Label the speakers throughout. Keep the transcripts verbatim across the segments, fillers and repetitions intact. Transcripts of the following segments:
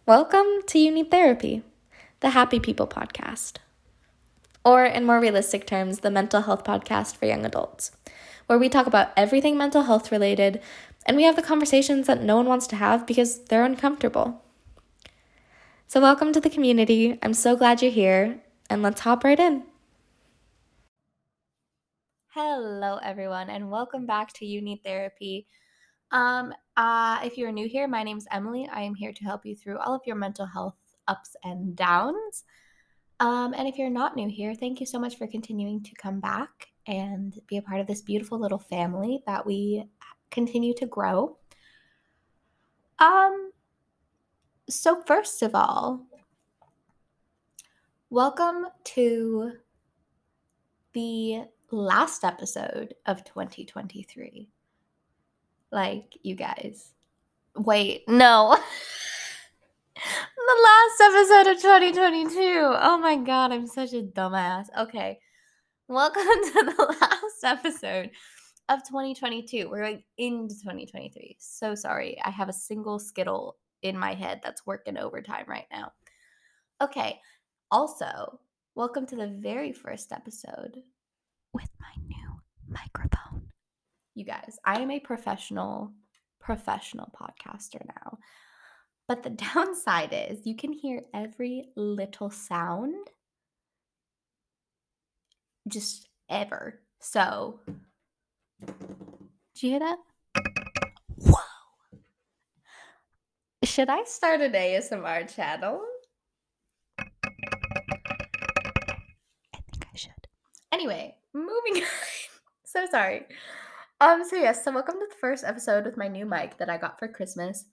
Speaker 1: Welcome to You Need Therapy, the Happy People podcast. Or, in more realistic terms, the mental health podcast for young adults, where we talk about everything mental health related, and we have the conversations that no one wants to have because they're uncomfortable. So welcome to the community. I'm so glad you're here, and let's hop right in. Hello, everyone, and welcome back to You Need Therapy. Um, uh, if you're new here, my name's Emily. I am here to help you through all of your mental health ups and downs. Um, and if you're not new here, thank you so much for continuing to come back and be a part of this beautiful little family that we continue to grow. Um, so first of all, welcome to the last episode of twenty twenty-three. Like, you guys, wait, no. The last episode of twenty twenty-two. Oh my god, I'm such a dumbass. Okay. Welcome to the last episode of twenty twenty-two. We're going into twenty twenty-three. So sorry. I have a single Skittle in my head that's working overtime right now. Okay. Also, welcome to the very first episode with my new microphone. You guys, I am a professional, professional podcaster now. But the downside is you can hear every little sound just ever. So, did you hear that? Whoa. Should I start an A S M R channel? I think I should. Anyway, moving on. So sorry. Um, so yes, so welcome to the first episode with my new mic that I got for Christmas.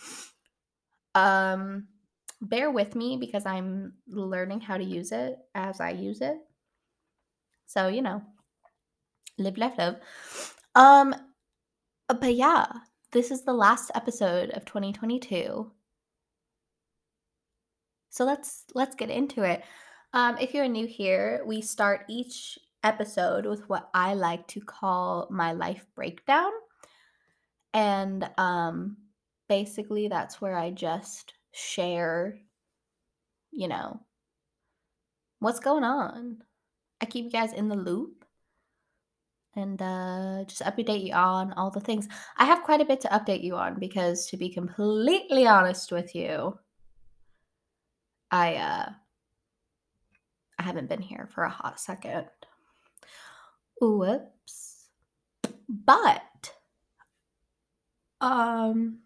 Speaker 1: Um, bear with me because I'm learning how to use it as I use it. So, you know, live, laugh, love. Um, but yeah, this is the last episode of twenty twenty-two. So let's let's get into it. Um, if you're new here, we start each episode with what I like to call my life breakdown. And um, basically that's where I just share, you know, what's going on. I keep you guys in the loop and uh, just update you on all the things. I have quite a bit to update you on because, to be completely honest with you, I uh, I haven't been here for a hot second. Whoops. But um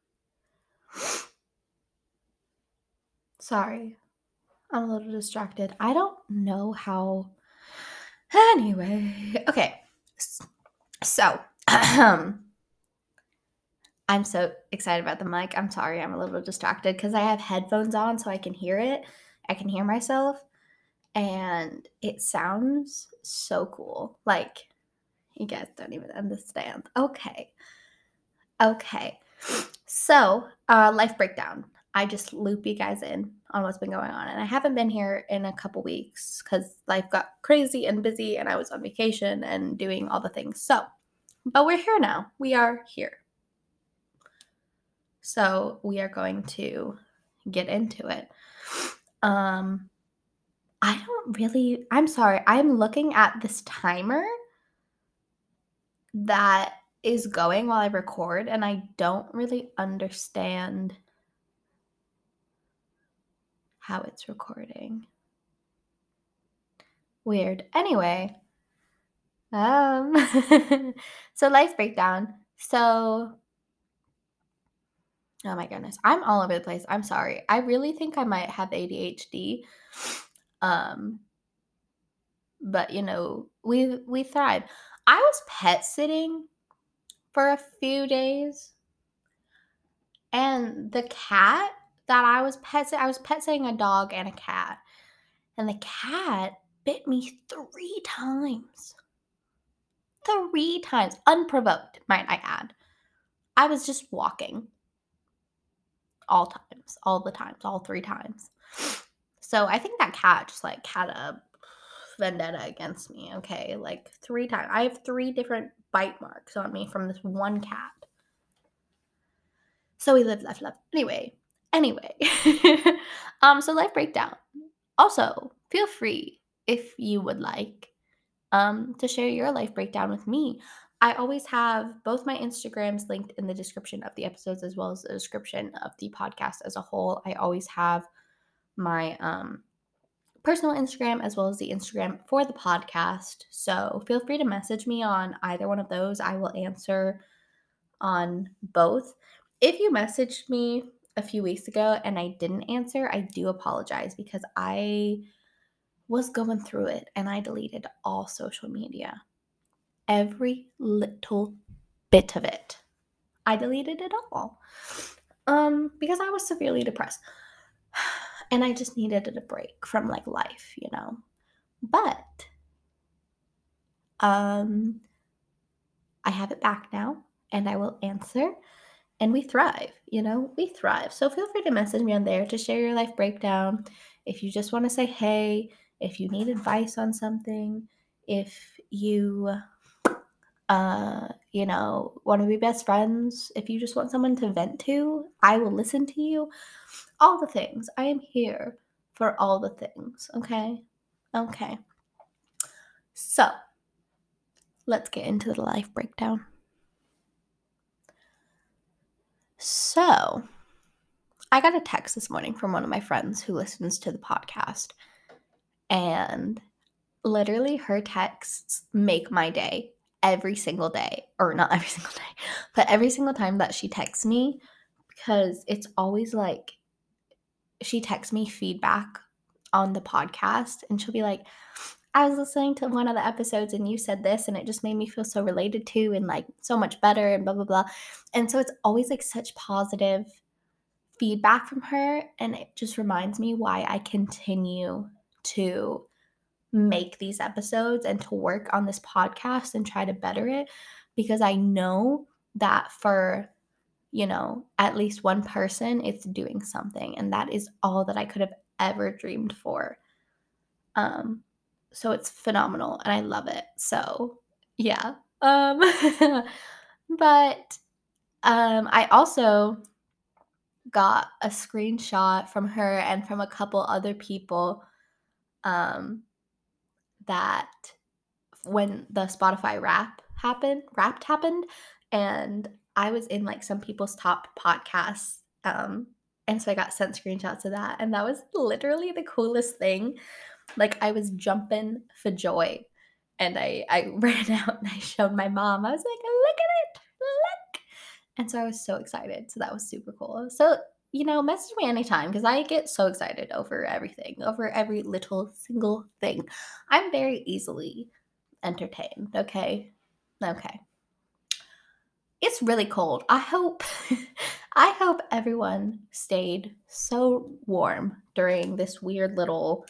Speaker 1: sorry. I'm a little distracted. I don't know how. Anyway, okay. So, I'm so excited about the mic. I'm sorry, I'm a little distracted because I have headphones on so I can hear it. I can hear myself, and it sounds so cool. Like, you guys don't even understand. Okay. Okay. So, uh, life breakdown. I just loop you guys in on what's been going on. And I haven't been here in a couple weeks because life got crazy and busy and I was on vacation and doing all the things. So, but we're here now. We are here. So we are going to get into it. Um, I don't really, I'm sorry. I'm looking at this timer that is going while I record and I don't really understand how it's recording. Weird. Anyway, um, so life breakdown. So, oh my goodness, I'm all over the place. I'm sorry. I really think I might have A D H D. Um, but you know, we we thrive. I was pet sitting for a few days, and the cat that I was pet I was pet sitting a dog and a cat, and the cat bit me three times. Three times. Unprovoked, might I add. I was just walking. All times. All the times. All three times. So I think that cat just like had a vendetta against me, okay? Like three times. I have three different bite marks on me from this one cat. So we lived, left, left. Anyway, Anyway, um, so life breakdown. Also, feel free if you would like um, to share your life breakdown with me. I always have both my Instagrams linked in the description of the episodes as well as the description of the podcast as a whole. I always have my um, personal Instagram as well as the Instagram for the podcast. So feel free to message me on either one of those. I will answer on both. If you messaged me a few weeks ago and I didn't answer, I do apologize because I was going through it and I deleted all social media. Every little bit of it. I deleted it all. Um, because I was severely depressed. And I just needed a break from like life, you know. But um I have it back now and I will answer and we thrive, you know, we thrive. So feel free to message me on there to share your life breakdown. If you just want to say hey, if you need advice on something, if you uh, you know, want to be best friends, if you just want someone to vent to, I will listen to you. All the things. I am here for all the things, okay? Okay. So, let's get into the life breakdown. So, I got a text this morning from one of my friends who listens to the podcast, and literally her texts make my day every single day, or not every single day, but every single time that she texts me, because it's always like she texts me feedback on the podcast and she'll be like, I was listening to one of the episodes and you said this and it just made me feel so related to and like so much better and blah, blah, blah. And so it's always like such positive feedback from her. And it just reminds me why I continue to make these episodes and to work on this podcast and try to better it, because I know that for, you know, at least one person, it's doing something. And that is all that I could have ever dreamed for. Um, so it's phenomenal and I love it. So yeah. Um, but um, I also got a screenshot from her and from a couple other people um, that when the Spotify rap happened, Wrapped happened, and I was in like some people's top podcasts. Um, and so I got sent screenshots of that, and that was literally the coolest thing. Like I was jumping for joy, and I I ran out and I showed my mom. I was like, "Look at it, look!" And so I was so excited. So that was super cool. So you know, message me anytime because I get so excited over everything, over every little single thing. I'm very easily entertained. Okay. Okay. It's really cold. I hope I hope everyone stayed so warm during this weird little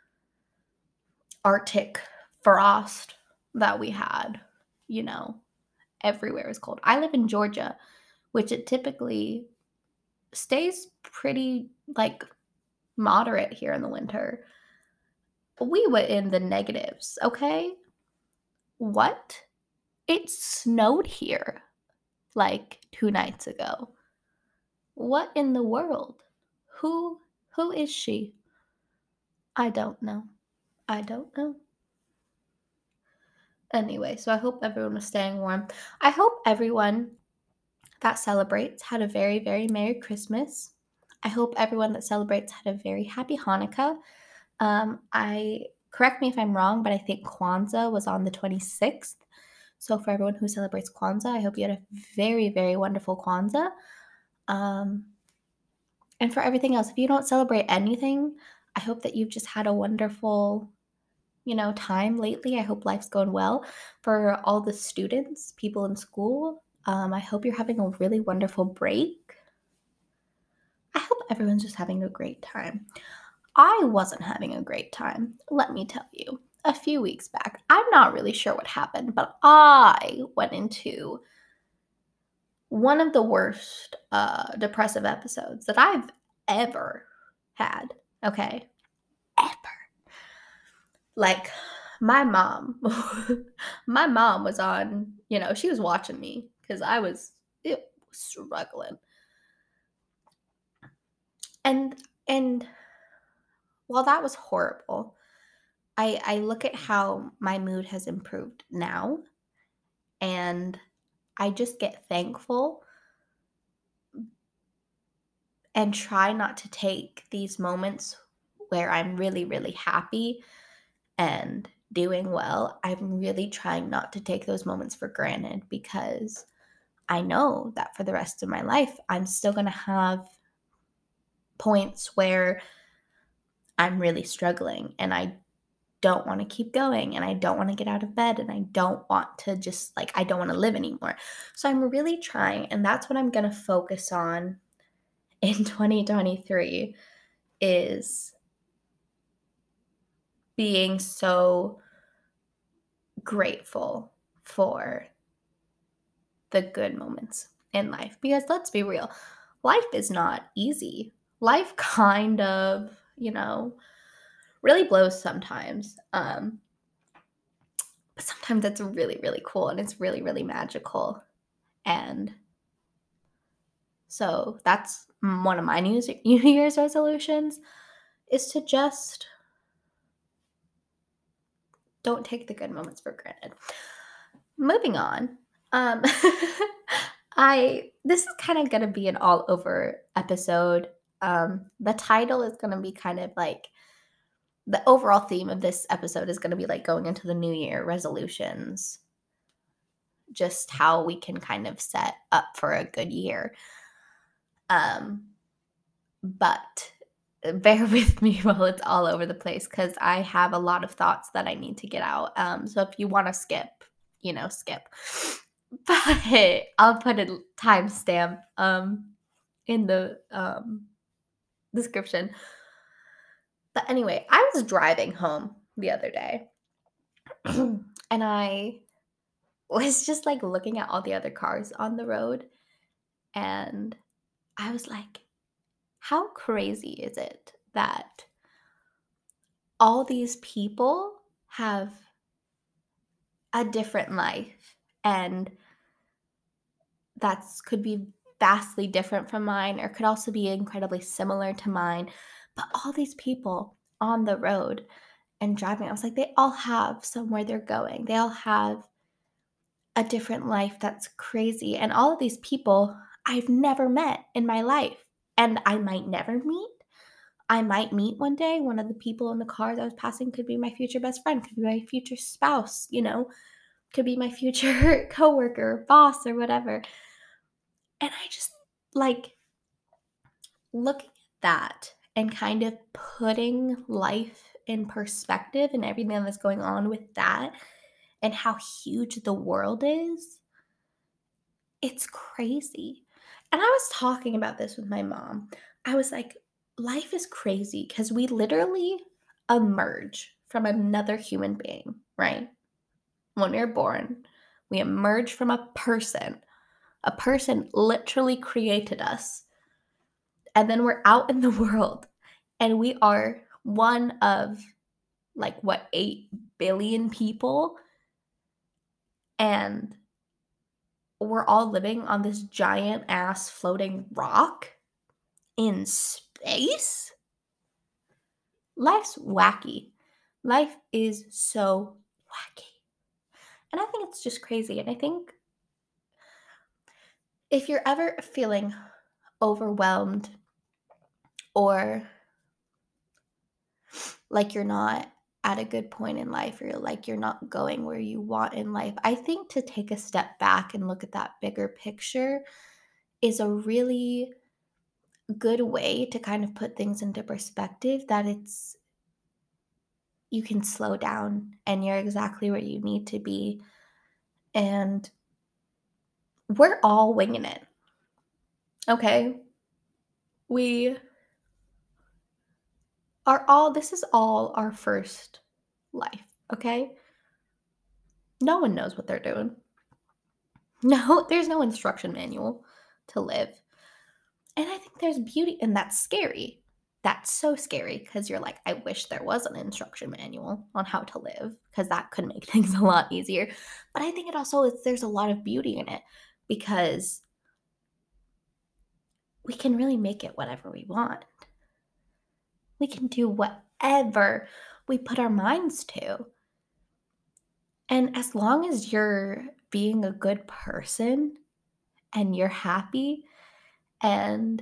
Speaker 1: Arctic frost that we had. You know, everywhere is cold. I live in Georgia, which it typically stays pretty like moderate here in the winter. We were in the negatives, okay? What? It snowed here like two nights ago. What in the world? Who who is she? I don't know. I don't know. Anyway, so I hope everyone was staying warm. I hope everyone that celebrates had a very, very Merry Christmas. I hope everyone that celebrates had a very happy Hanukkah. Um, I correct me if I'm wrong, but I think Kwanzaa was on the twenty-sixth. So for everyone who celebrates Kwanzaa, I hope you had a very, very wonderful Kwanzaa. Um, and for everything else, if you don't celebrate anything, I hope that you've just had a wonderful, you know, time lately. I hope life's going well. For all the students, people in school, um, I hope you're having a really wonderful break. I hope everyone's just having a great time. I wasn't having a great time, let me tell you. A few weeks back, I'm not really sure what happened, but I went into one of the worst uh, depressive episodes that I've ever had. Okay, ever. Like my mom, my mom was on. You know, she was watching me because I was it was struggling. And and while that was horrible, I I look at how my mood has improved now, and I just get thankful and try not to take these moments where I'm really, really happy and doing well. I'm really trying not to take those moments for granted because I know that for the rest of my life, I'm still going to have points where I'm really struggling and I don't want to keep going and I don't want to get out of bed and I don't want to just like, I don't want to live anymore. So I'm really trying, and that's what I'm going to focus on in twenty twenty-three is being so grateful for the good moments in life. Because let's be real, life is not easy. Life kind of, you know, really blows sometimes. Um, but sometimes it's really, really cool and it's really, really magical. And so that's one of my New New Year's resolutions is to just don't take the good moments for granted. Moving on. Um, I this is kind of gonna be an all over episode. Um, the title is gonna be kind of like the overall theme of this episode is gonna be like going into the new year resolutions, just how we can kind of set up for a good year. Um, but bear with me while it's all over the place because I have a lot of thoughts that I need to get out. Um, so if you want to skip, you know, skip. But I'll put a timestamp um in the um description. But anyway, I was driving home the other day and I was just like looking at all the other cars on the road and I was like, how crazy is it that all these people have a different life and that's could be vastly different from mine or could also be incredibly similar to mine, but all these people on the road and driving, I was like, they all have somewhere they're going, they all have a different life that's crazy, and all of these people I've never met in my life and I might never meet. I might meet one day. One of the people in the car that was passing could be my future best friend, could be my future spouse, you know, could be my future coworker, boss, or whatever. And I just like looking at that and kind of putting life in perspective and everything that's going on with that and how huge the world is. It's crazy. And I was talking about this with my mom. I was like, life is crazy because we literally emerge from another human being, right? When we're born, we emerge from a person. A person literally created us. And then we're out in the world and we are one of like what, eight billion people. And we're all living on this giant ass floating rock in space. Life's wacky. Life is so wacky. And I think it's just crazy. And I think if you're ever feeling overwhelmed or like you're not at a good point in life or like you're not going where you want in life, I think to take a step back and look at that bigger picture is a really good way to kind of put things into perspective, that it's you can slow down and you're exactly where you need to be. And we're all winging it. Okay? We are all, this is all our first life. Okay? No one knows what they're doing. No, there's no instruction manual to live. And I think there's beauty, and that's scary. That's so scary because you're like, I wish there was an instruction manual on how to live because that could make things a lot easier. But I think it also is, there's a lot of beauty in it because we can really make it whatever we want. We can do whatever we put our minds to. And as long as you're being a good person and you're happy and,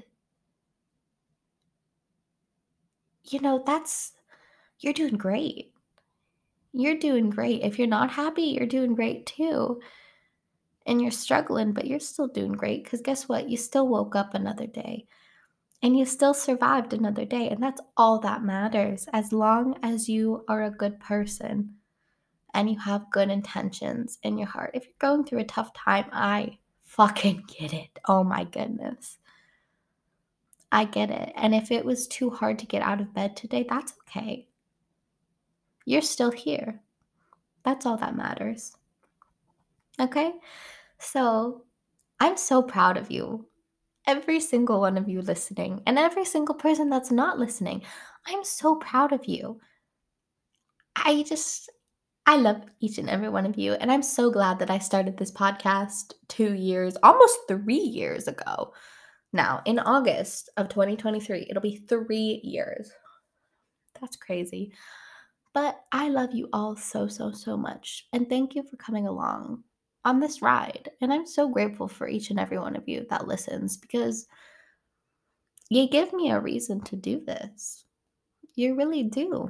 Speaker 1: you know, that's, you're doing great. You're doing great. If you're not happy, you're doing great too. And you're struggling, but you're still doing great because guess what? You still woke up another day and you still survived another day. And that's all that matters. As long as you are a good person and you have good intentions in your heart. If you're going through a tough time, I fucking get it. Oh my goodness. I get it. And if it was too hard to get out of bed today, that's okay. You're still here. That's all that matters. Okay? So I'm so proud of you. Every single one of you listening, and every single person that's not listening. I'm so proud of you. I just, I love each and every one of you. And I'm so glad that I started this podcast two years, almost three years ago. Now, in August of twenty twenty-three, it'll be three years. That's crazy. But I love you all so, so, so much. And thank you for coming along on this ride. And I'm so grateful for each and every one of you that listens because you give me a reason to do this. You really do.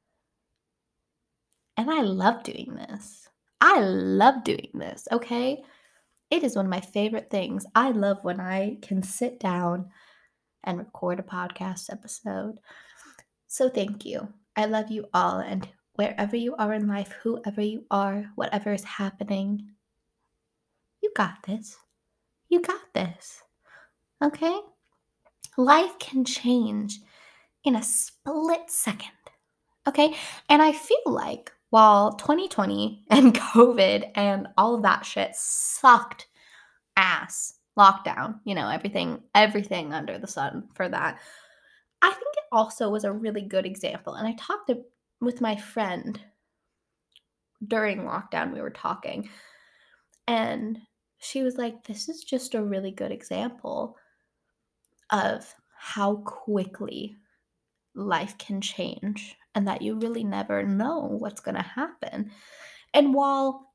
Speaker 1: And I love doing this. I love doing this, okay? It is one of my favorite things. I love when I can sit down and record a podcast episode. So thank you. I love you all. And wherever you are in life, whoever you are, whatever is happening, you got this. You got this. Okay? Life can change in a split second. Okay? And I feel like while twenty twenty and COVID and all of that shit sucked ass, lockdown, you know, everything, everything under the sun for that, I think it also was a really good example. And I talked to, with my friend during lockdown, we were talking, and she was like, this is just a really good example of how quickly life can change and that you really never know what's going to happen. And while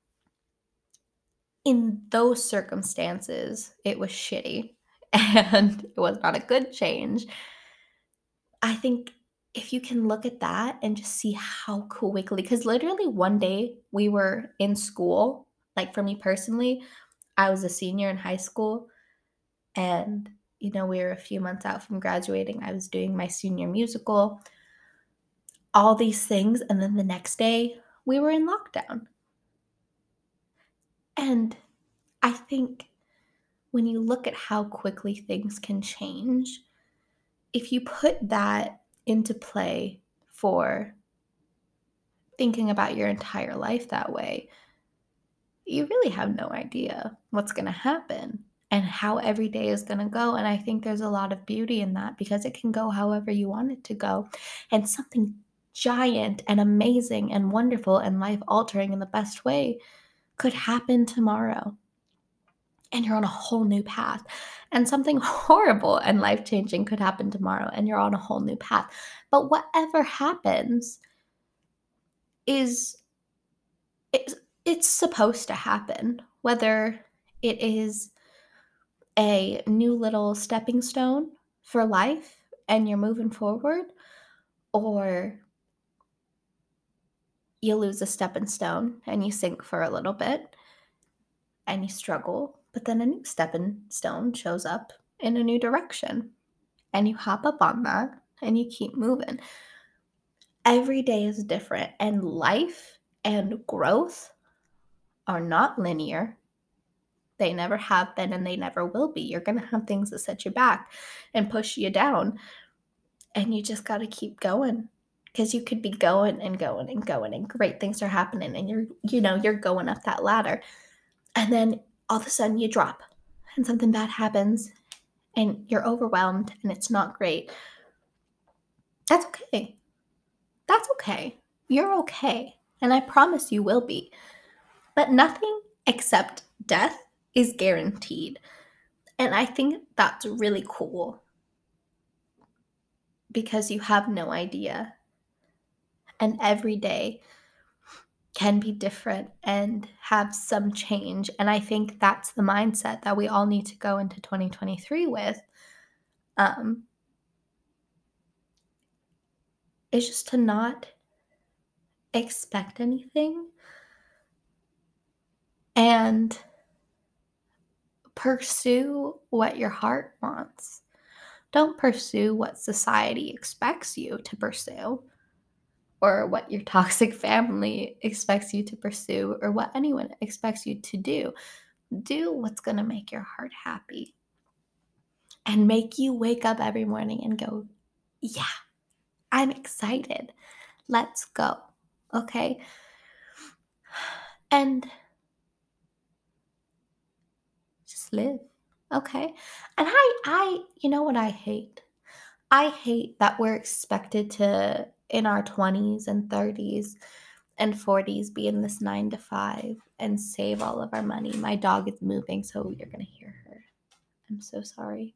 Speaker 1: in those circumstances it was shitty and it was not a good change, I think if you can look at that and just see how quickly, because literally one day we were in school, like for me personally, I was a senior in high school and, you know, we were a few months out from graduating. I was doing my senior musical, all these things. And then the next day we were in lockdown. And I think when you look at how quickly things can change, if you put that into play for thinking about your entire life that way, you really have no idea what's going to happen and how every day is going to go. And I think there's a lot of beauty in that because it can go however you want it to go. And something giant and amazing and wonderful and life altering in the best way could happen tomorrow. And you're on a whole new path. And something horrible and life changing could happen tomorrow, and you're on a whole new path. But whatever happens is it's, it's supposed to happen, whether it is a new little stepping stone for life and you're moving forward, or you lose a stepping stone and you sink for a little bit and you struggle, but then a new stepping stone shows up in a new direction and you hop up on that and you keep moving. Every day is different, and life and growth are not linear. They never have been and they never will be. You're going to have things that set you back and push you down, and you just got to keep going because you could be going and going and going and great things are happening and you're, you know, you're going up that ladder. And then all of a sudden you drop and something bad happens and you're overwhelmed and it's not great. That's okay. That's okay. You're okay. And I promise you will be. But nothing except death is guaranteed. And I think that's really cool. because you have no idea. And every day can be different and have some change. And I think that's the mindset that we all need to go into twenty twenty-three with. Um, is just to not expect anything and pursue what your heart wants. Don't pursue what society expects you to pursue, or what your toxic family expects you to pursue, or what anyone expects you to do. Do what's going to make your heart happy and make you wake up every morning and go, yeah, I'm excited. Let's go. Okay. And just live. Okay. And I, I, you know what I hate? I hate that we're expected to, in our twenties and thirties and forties, be in this nine to five and save all of our money. My dog is moving, so you're going to hear her. I'm so sorry.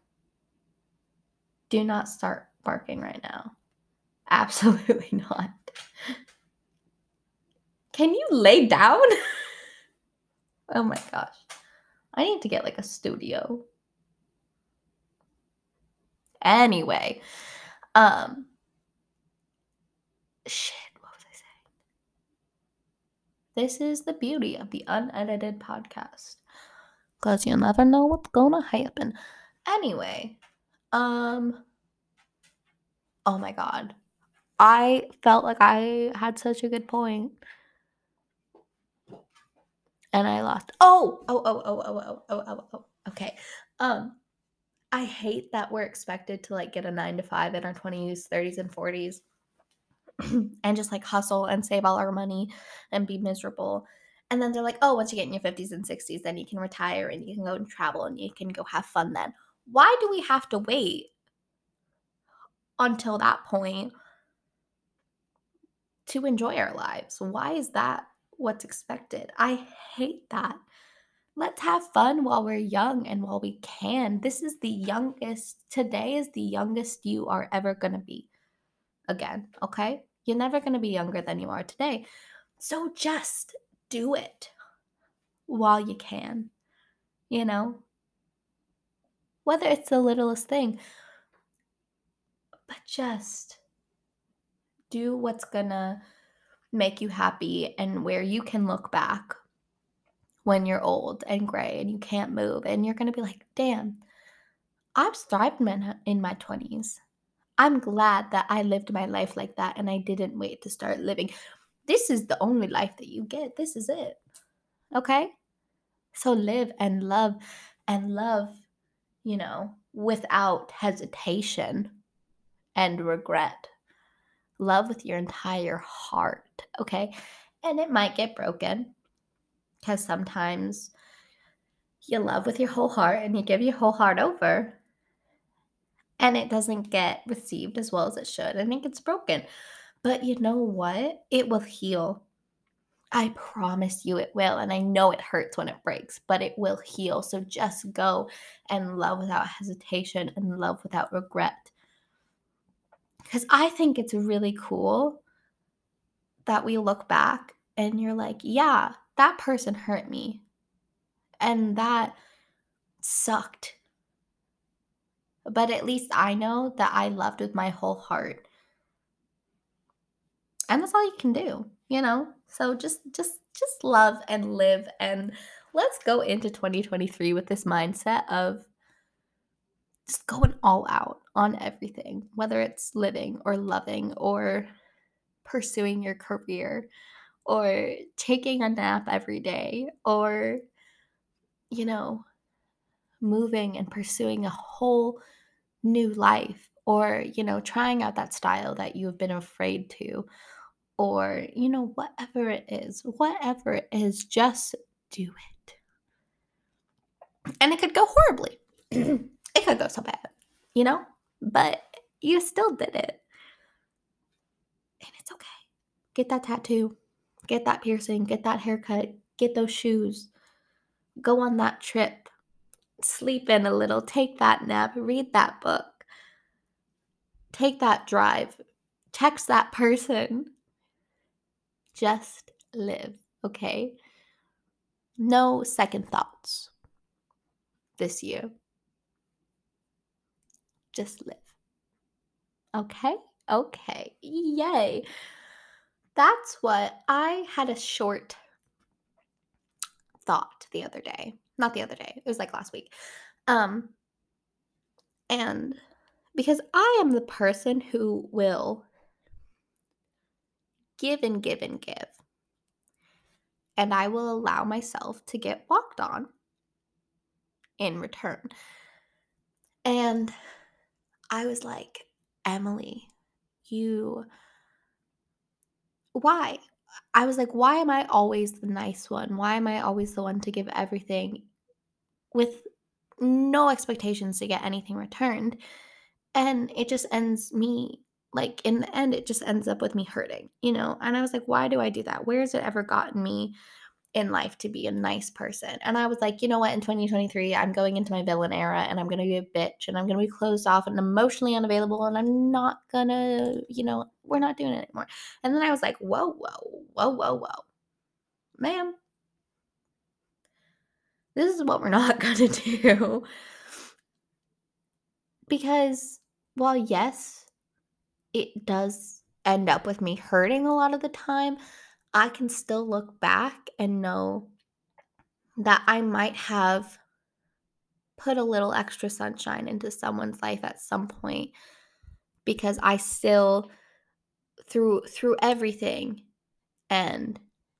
Speaker 1: Do not start barking right now. Absolutely not. Can you lay down? Oh my gosh. I need to get like a studio. Anyway, um, shit, what was I saying? This is the beauty of the unedited podcast, because you never know what's gonna happen. Anyway, um, oh my god. I felt like I had such a good point. And I lost. Oh, oh, oh, oh, oh, oh, oh, oh, oh. Okay. Um, I hate that we're expected to like get a nine to five in our twenties, thirties, and forties and just like hustle and save all our money and be miserable. And then they're like, oh, once you get in your fifties and sixties, then you can retire and you can go and travel and you can go have fun then. Why do we have to wait until that point to enjoy our lives? Why is that what's expected? I hate that. Let's have fun while we're young and while we can. This is the youngest, today is the youngest you are ever going to be. Again, okay? You're never going to be younger than you are today. So just do it while you can, you know? Whether it's the littlest thing, but just do what's going to make you happy and where you can look back when you're old and gray and you can't move and you're going to be like, damn, I've thrived in my twenties. I'm glad that I lived my life like that and I didn't wait to start living. This is the only life that you get. This is it. Okay? So live and love and love, you know, without hesitation and regret. Love with your entire heart. Okay? And it might get broken because sometimes you love with your whole heart and you give your whole heart over and it doesn't get received as well as it should and it gets broken. But you know what? It will heal. I promise you it will. And I know it hurts when it breaks, but it will heal. So just go and love without hesitation and love without regret. Because I think it's really cool that we look back and you're like, yeah, that person hurt me. And that sucked. But at least I know that I loved with my whole heart. And that's all you can do, you know? So just just just love and live, and let's go into twenty twenty-three with this mindset of just going all out on everything, whether it's living or loving or pursuing your career or taking a nap every day or, you know, moving and pursuing a whole new life or, you know, trying out that style that you've been afraid to, or, you know, whatever it is, whatever it is, just do it. And it could go horribly. It could go so bad, you know, but you still did it. And it's okay. Get that tattoo, get that piercing, get that haircut, get those shoes, go on that trip, sleep in a little, take that nap, read that book. take that drive. Text that person. Just live, okay? No second thoughts this year. Just live. Okay? Okay. Yay. That's what I had a short thought the other day. Not the other day. It was like last week. Um and because I am the person who will give and give and give. And I will allow myself to get walked on in return. And I was like, Emily, you, why? I was like, why am I always the nice one? Why am I always the one to give everything with no expectations to get anything returned? And it just ends me, like, in the end, it just ends up with me hurting, you know? And I was like, why do I do that? Where has it ever gotten me in life to be a nice person? And I was like, you know what, in twenty twenty-three, I'm going into my villain era and I'm going to be a bitch and I'm going to be closed off and emotionally unavailable and I'm not going to, you know, we're not doing it anymore. And then I was like, whoa, whoa, whoa, whoa, whoa. Ma'am, this is what we're not going to do. Because while yes, it does end up with me hurting a lot of the time, I can still look back and know that I might have put a little extra sunshine into someone's life at some point because I still through through everything and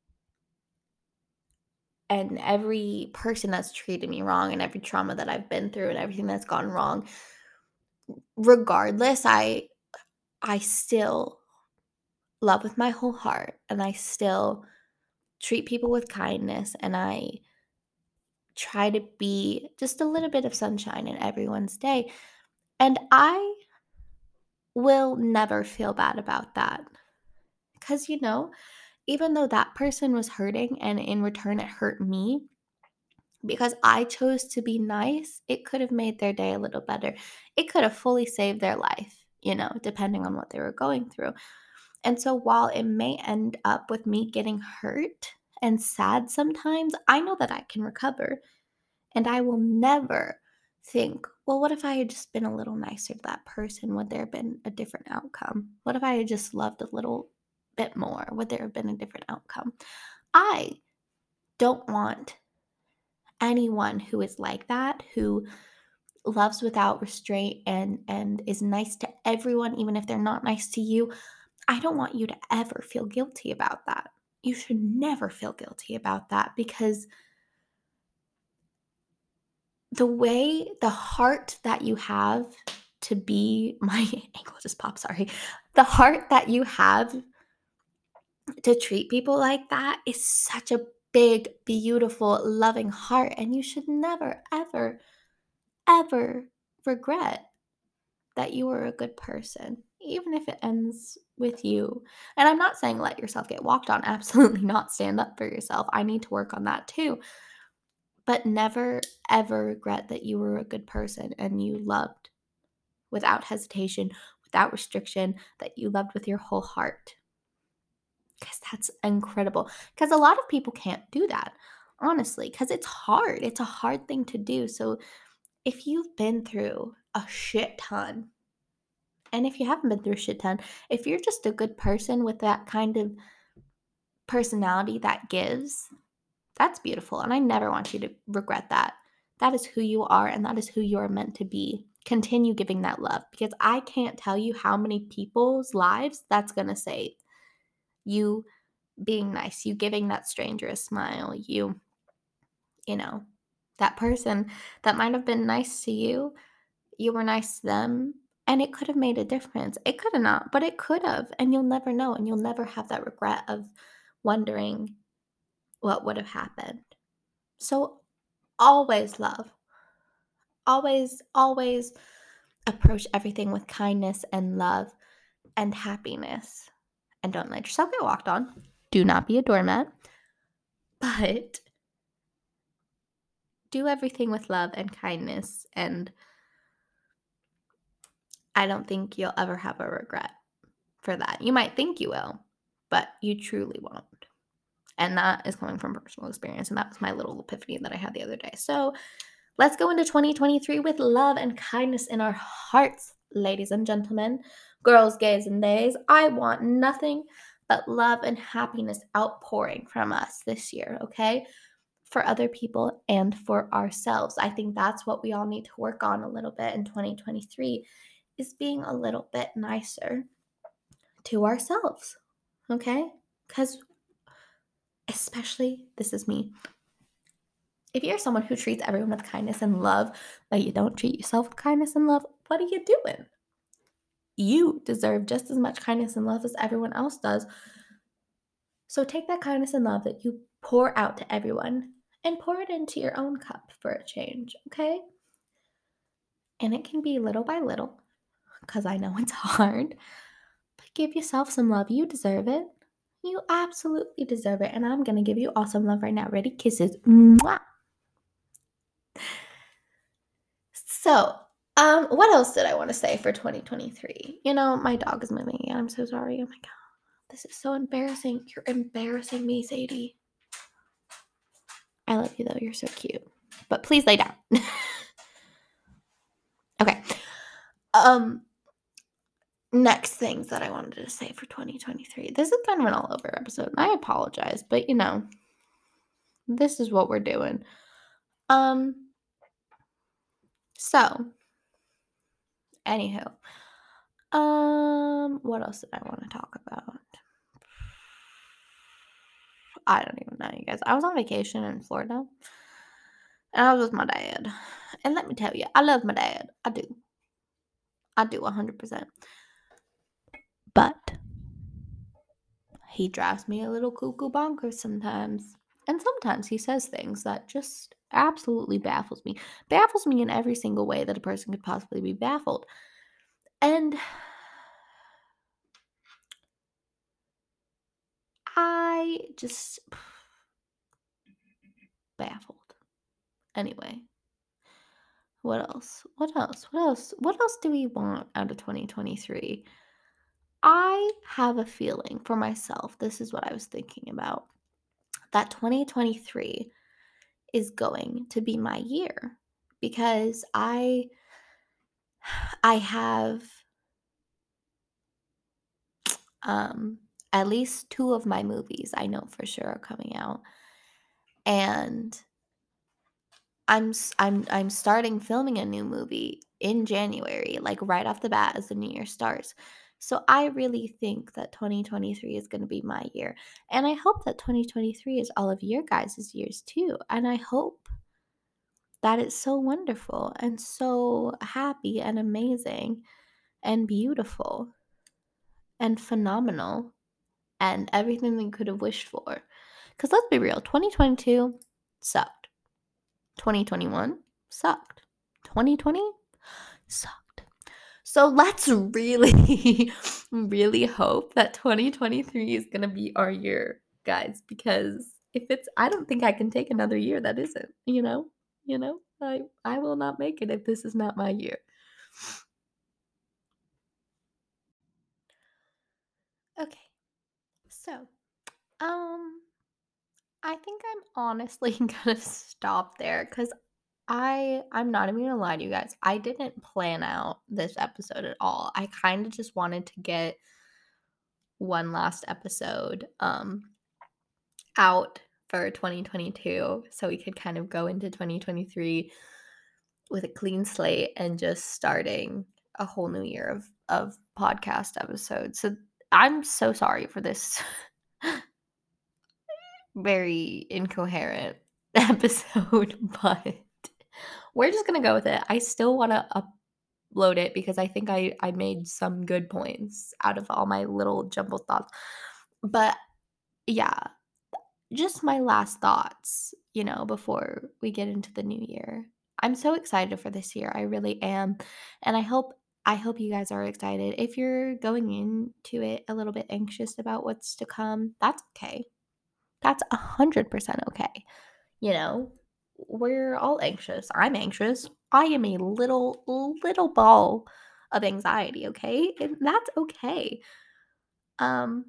Speaker 1: and every person that's treated me wrong and every trauma that I've been through and everything that's gone wrong, regardless, I I still love with my whole heart and I still treat people with kindness and I try to be just a little bit of sunshine in everyone's day. And I will never feel bad about that. Because, you know, even though that person was hurting and in return it hurt me, because I chose to be nice, it could have made their day a little better. It could have fully saved their life, you know, depending on what they were going through. And so while it may end up with me getting hurt and sad sometimes, I know that I can recover. And I will never think, well, what if I had just been a little nicer to that person? Would there have been a different outcome? What if I had just loved a little bit more? Would there have been a different outcome? I don't want anyone who is like that, who loves without restraint and and is nice to everyone even if they're not nice to you. I don't want you to ever feel guilty about that. You should never feel guilty about that because the way the heart that you have to be my ankle just popped, sorry. The heart that you have to treat people like that is such a big, beautiful, loving heart. And you should never, ever, ever regret that you were a good person, even if it ends with you. And I'm not saying let yourself get walked on. Absolutely not. Stand up for yourself. I need to work on that too. But never, ever regret that you were a good person and you loved without hesitation, without restriction, that you loved with your whole heart. Because that's incredible. Because a lot of people can't do that, honestly, because it's hard. It's a hard thing to do. So if you've been through a shit ton, and if you haven't been through a shit ton, if you're just a good person with that kind of personality that gives, that's beautiful. And I never want you to regret that. That is who you are and that is who you are meant to be. Continue giving that love because I can't tell you how many people's lives that's going to save. You being nice, you giving that stranger a smile, you, you know, that person that might have been nice to you, you were nice to them, and it could have made a difference. It could have not, but it could have, and you'll never know, and you'll never have that regret of wondering what would have happened. So always love. Always, always approach everything with kindness and love and happiness. And don't let yourself get walked on. Do not be a doormat. But do everything with love and kindness and I don't think you'll ever have a regret for that. You might think you will, but you truly won't. And that is coming from personal experience. And that was my little epiphany that I had the other day. So let's go into twenty twenty-three with love and kindness in our hearts, ladies and gentlemen, girls, gays, and days. I want nothing but love and happiness outpouring from us this year, okay? For other people and for ourselves. I think that's what we all need to work on a little bit in twenty twenty-three is being a little bit nicer to ourselves, okay? Because especially, this is me, if you're someone who treats everyone with kindness and love, but you don't treat yourself with kindness and love, what are you doing? You deserve just as much kindness and love as everyone else does. So take that kindness and love that you pour out to everyone and pour it into your own cup for a change, okay? And it can be little by little, because I know it's hard, but give yourself some love. You deserve it. You absolutely deserve it. And I'm going to give you all some love right now. Ready? Kisses. Mwah. So, um, what else did I want to say for twenty twenty-three? You know, my dog is moving again. I'm so sorry. Oh my God. This is so embarrassing. You're embarrassing me, Sadie. I love you though. You're so cute. But please lay down. Okay. Um, next things that I wanted to say for twenty twenty-three. This is kind of an all over episode. And I apologize, but you know, this is what we're doing. Um, so anywho. Um, what else did I want to talk about? I don't even know, you guys. I was on vacation in Florida. And I was with my dad. And let me tell you, I love my dad. I do. I do one hundred percent. But he drives me a little cuckoo bonkers sometimes. And sometimes he says things that just absolutely baffles me. Baffles me in every single way that a person could possibly be baffled. And I just baffled. Anyway. What else? What else? What else? What else do we want out of twenty twenty-three? I have a feeling for myself. This is what I was thinking about. That twenty twenty-three is going to be my year because I I have um at least two of my movies I know for sure are coming out. And I'm I'm I'm starting filming a new movie in January, like right off the bat as the new year starts. So I really think that twenty twenty-three is going to be my year. And I hope that twenty twenty-three is all of your guys' years too. And I hope that it's so wonderful and so happy and amazing and beautiful and phenomenal and everything we could have wished for. Because let's be real, twenty twenty-two sucked. twenty twenty-one sucked. twenty twenty sucked. So let's really, really hope that twenty twenty-three is going to be our year, guys, because if it's, I don't think I can take another year that isn't, you know, you know, I, I will not make it if this is not my year. Okay. So, um, I think I'm honestly going to stop there because I I'm not even gonna lie to you guys. I didn't plan out this episode at all. I kind of just wanted to get one last episode um out for twenty twenty-two so we could kind of go into twenty twenty-three with a clean slate and just starting a whole new year of of podcast episodes. So I'm so sorry for this very incoherent episode, but we're just gonna go with it. I still want to upload it because I think I I made some good points out of all my little jumbled thoughts. But yeah, just my last thoughts, you know, before we get into the new year. I'm so excited for this year. I really am. And I hope I hope you guys are excited. If you're going into it a little bit anxious about what's to come, that's okay. That's a hundred percent okay. You know, we're all anxious. I'm anxious. I am a little, little ball of anxiety, okay? And that's okay. Um,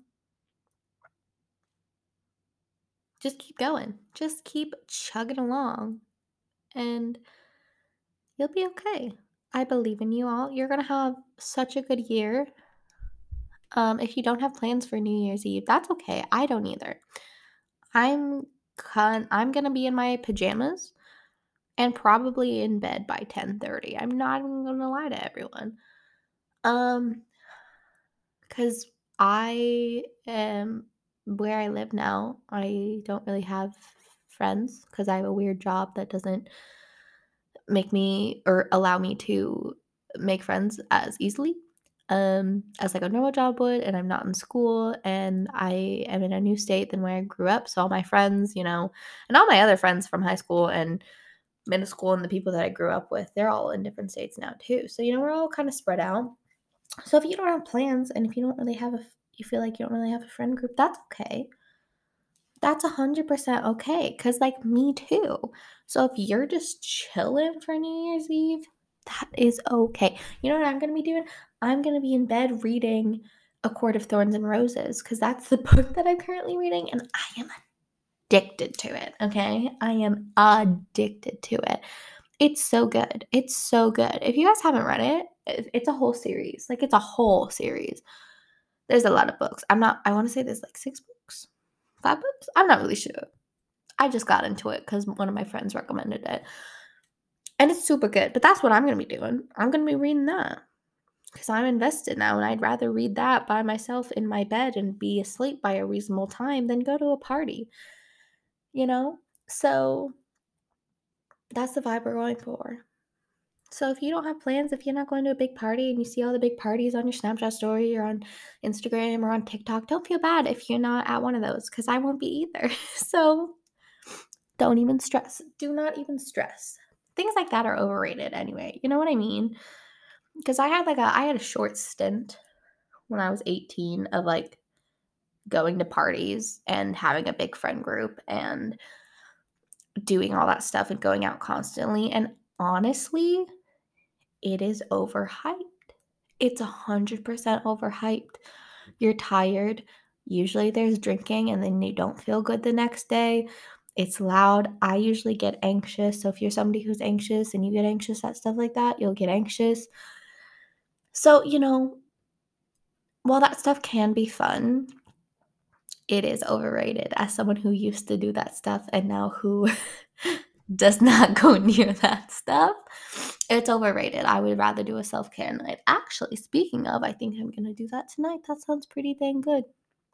Speaker 1: just keep going. Just keep chugging along and you'll be okay. I believe in you all. You're going to have such a good year. Um, if you don't have plans for New Year's Eve, that's okay. I don't either. I'm con- I'm going to be in my pajamas and probably in bed by ten thirty. I'm not even going to lie to everyone. Um cuz I am where I live now. I don't really have friends cuz I have a weird job that doesn't make me or allow me to make friends as easily um as like a normal job would, and I'm not in school and I am in a new state than where I grew up, so all my friends, you know, and all my other friends from high school and middle school and the people that I grew up with, they're all in different states now too. So, you know, we're all kind of spread out. So if you don't have plans and if you don't really have a you feel like you don't really have a friend group, that's okay. That's one hundred percent okay, cuz like me too. So if you're just chilling for New Year's Eve, that is okay. You know what I'm going to be doing? I'm going to be in bed reading A Court of Thorns and Roses cuz that's the book that I'm currently reading and I am addicted to it, okay? I am addicted to it. It's so good. It's so good. If you guys haven't read it, it- it's a whole series. Like it's a whole series. There's a lot of books. I'm not I want to say there's like six books. five books? I'm not really sure. I just got into it cuz one of my friends recommended it. And it's super good. But that's what I'm going to be doing. I'm going to be reading that cuz I'm invested now and I'd rather read that by myself in my bed and be asleep by a reasonable time than go to a party, you know? So that's the vibe we're going for. So if you don't have plans, if you're not going to a big party and you see all the big parties on your Snapchat story or on Instagram or on TikTok, don't feel bad if you're not at one of those because I won't be either. So don't even stress. Do not even stress. Things like that are overrated anyway. You know what I mean? Because I had like a I had a short stint when I was eighteen of like going to parties and having a big friend group and doing all that stuff and going out constantly. And honestly, it is overhyped. It's one hundred percent overhyped. You're tired. Usually there's drinking and then you don't feel good the next day. It's loud. I usually get anxious. So if you're somebody who's anxious and you get anxious at stuff like that, you'll get anxious. So, you know, while that stuff can be fun, it is overrated as someone who used to do that stuff and now who does not go near that stuff. It's overrated. I would rather do a self care night. Actually, speaking of, I think I'm going to do that tonight. That sounds pretty dang good.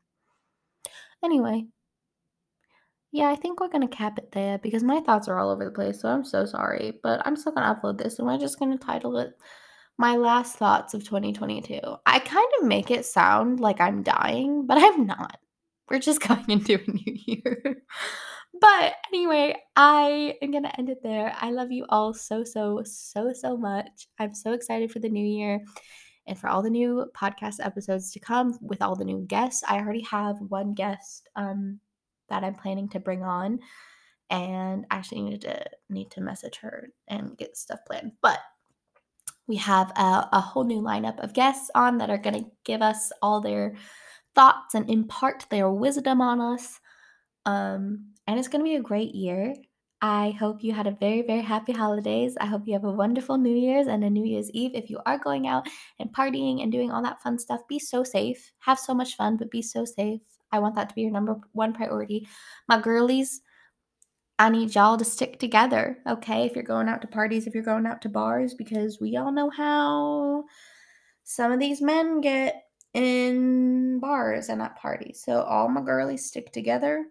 Speaker 1: Anyway, yeah, I think we're going to cap it there because my thoughts are all over the place. So I'm so sorry. But I'm still going to upload this and we're just going to title it My Last Thoughts of twenty twenty-two. I kind of make it sound like I'm dying, but I'm not. We're just going into a new year. But anyway, I am going to end it there. I love you all so, so, so, so much. I'm so excited for the new year and for all the new podcast episodes to come with all the new guests. I already have one guest um, that I'm planning to bring on, and I actually need to need to message her and get stuff planned. But we have a, a whole new lineup of guests on that are going to give us all their thoughts and impart their wisdom on us. Um, and it's going to be a great year. I hope you had a very, very happy holidays. I hope you have a wonderful New Year's and a New Year's Eve. If you are going out and partying and doing all that fun stuff, be so safe. Have so much fun, but be so safe. I want that to be your number one priority. My girlies, I need y'all to stick together, okay? If you're going out to parties, if you're going out to bars, because we all know how some of these men get in bars and at parties. So all my girlies stick together.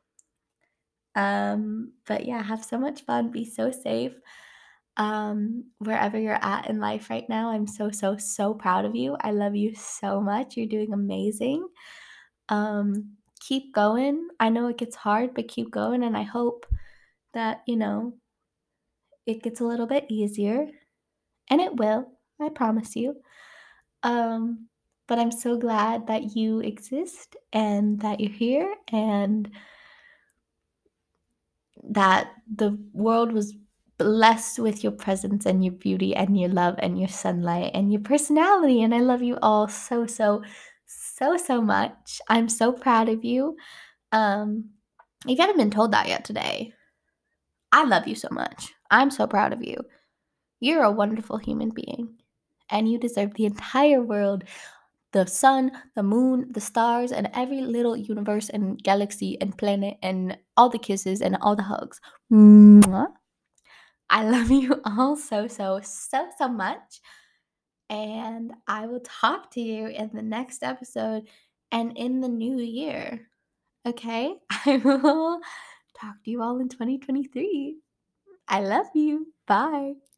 Speaker 1: Um, but yeah, have so much fun, be so safe. Um, wherever you're at in life right now, I'm so, so, so proud of you. I love you so much. You're doing amazing. Um, keep going. I know it gets hard, but keep going. And I hope that, you know, it gets a little bit easier. And it will, I promise you. Um, but I'm so glad that you exist and that you're here and that the world was blessed with your presence and your beauty and your love and your sunlight and your personality. And I love you all so, so, so, so much. I'm so proud of you. Um, if you haven't been told that yet today, I love you so much. I'm so proud of you. You're a wonderful human being, and you deserve the entire world, the sun, the moon, the stars, and every little universe and galaxy and planet, and all the kisses and all the hugs. Mwah. I love you all so, so, so, so much. And I will talk to you in the next episode and in the new year. Okay? I will talk to you all in twenty twenty-three. I love you. Bye.